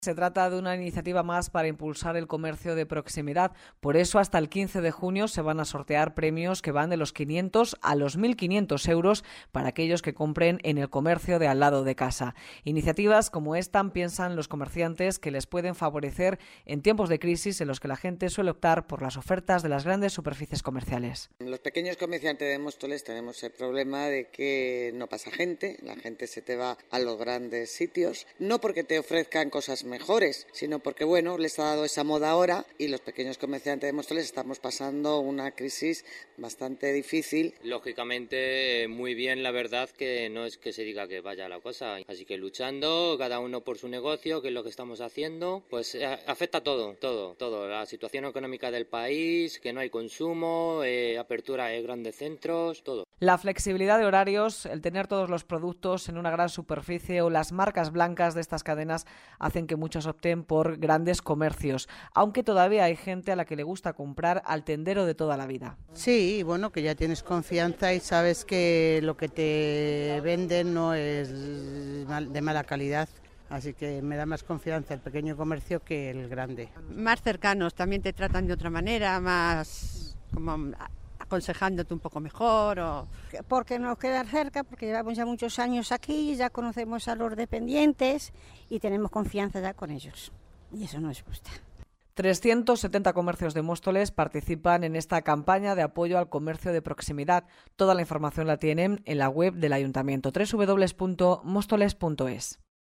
Se trata de una iniciativa más para impulsar el comercio de proximidad. Por eso, hasta el 15 de junio se van a sortear premios que van de los 500 a los 1.500 euros para aquellos que compren en el comercio de al lado de casa. Iniciativas como esta piensan los comerciantes que les pueden favorecer en tiempos de crisis en los que la gente suele optar por las ofertas de las grandes superficies comerciales. Los pequeños comerciantes de Móstoles tenemos el problema de que no pasa gente, la gente se te va a los grandes sitios, no porque te ofrezcan cosas mejores, sino porque, les ha dado esa moda ahora y los pequeños comerciantes de Móstoles estamos pasando una crisis bastante difícil. Lógicamente, muy bien, la verdad, que no es que se diga que vaya la cosa, así que luchando, cada uno por su negocio, que es lo que estamos haciendo, pues afecta todo, la situación económica del país, que no hay consumo, apertura de grandes centros, todo. La flexibilidad de horarios, el tener todos los productos en una gran superficie o las marcas blancas de estas cadenas hacen que muchos opten por grandes comercios, aunque todavía hay gente a la que le gusta comprar al tendero de toda la vida. Sí, que ya tienes confianza y sabes que lo que te venden no es de mala calidad. Así que me da más confianza el pequeño comercio que el grande. Más cercanos, también te tratan de otra manera, más como aconsejándote un poco mejor. Porque nos queda cerca, porque llevamos ya muchos años aquí, ya conocemos a los dependientes y tenemos confianza ya con ellos. Y eso nos gusta. 370 comercios de Móstoles participan en esta campaña de apoyo al comercio de proximidad. Toda la información la tienen en la web del Ayuntamiento, www.mostoles.es.